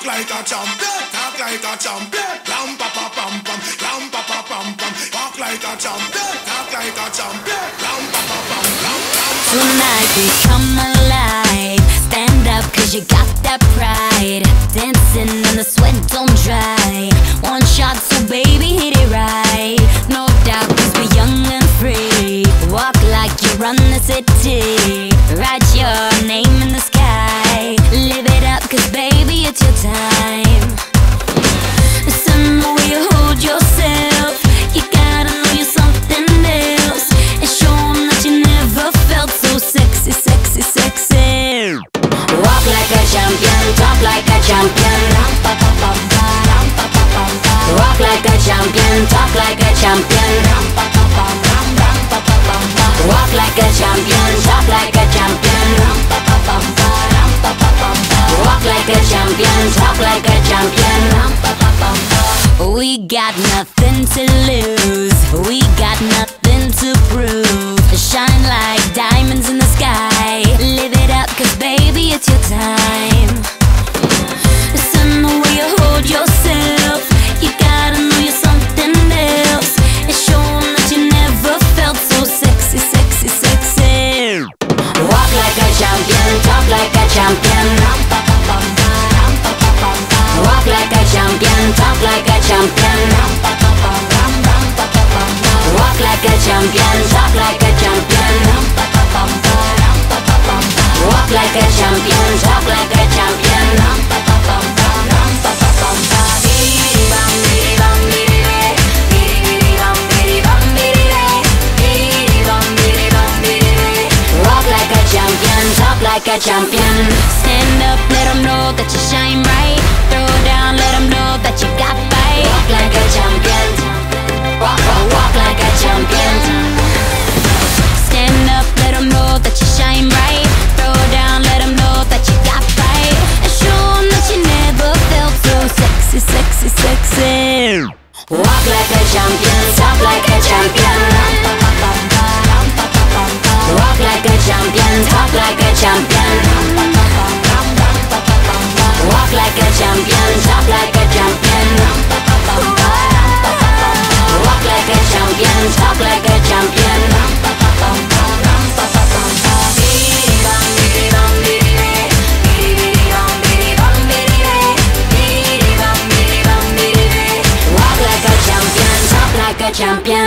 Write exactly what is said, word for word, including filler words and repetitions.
like a champion, talk like a champion. Ram pa pa pam pam, ram pa pa pam pam. Walk like a champion, talk like a champion. Ram pa pa pam, ram ram. Tonight we come alive. Stand up 'cause you got that pride. Dancing and the sweat don't dry. One shot, so baby hit it right. No doubt 'cause we're young and free. Walk like you run the city. Write your name in the sky. Live it up 'cause baby it's your time. Listen the way you hold yourself. You gotta know you're something else. And show 'em that you never felt so sexy, sexy, sexy. Walk like a champion, talk like a champion. Walk like a champion, talk like a champion. Walk like a champion, talk like a champion. Walk like a champion, talk like a champion. We got nothing to lose. We got nothing to prove. Shine like diamonds in the sky. Live it up 'cause baby it's your time. Listen the way you hold yourself. You gotta know you're something else. And show 'em that you never felt so sexy, sexy, sexy. Walk like a champion, talk like a champion. Walk like a champion, talk like a champion. Walk like a champion, talk like a champion. Walk like a champion, talk like a champion. Walk like a champion, talk like a champion. Stand up, let 'em know that you shine bright. Throw down, let 'em know that you got fight. Walk like a champion. Walk, walk, walk like a champion. Stand up, let 'em know that you shine bright. Throw down, let 'em know that you got fight. And show 'em that you never felt so sexy, sexy, sexy. Walk like a champion, talk like a champion. Walk like a champion, talk like a champion. Walk like a champion, talk like a champion. Walk like a champion, talk like a champion. Walk like a champion, talk like a champion.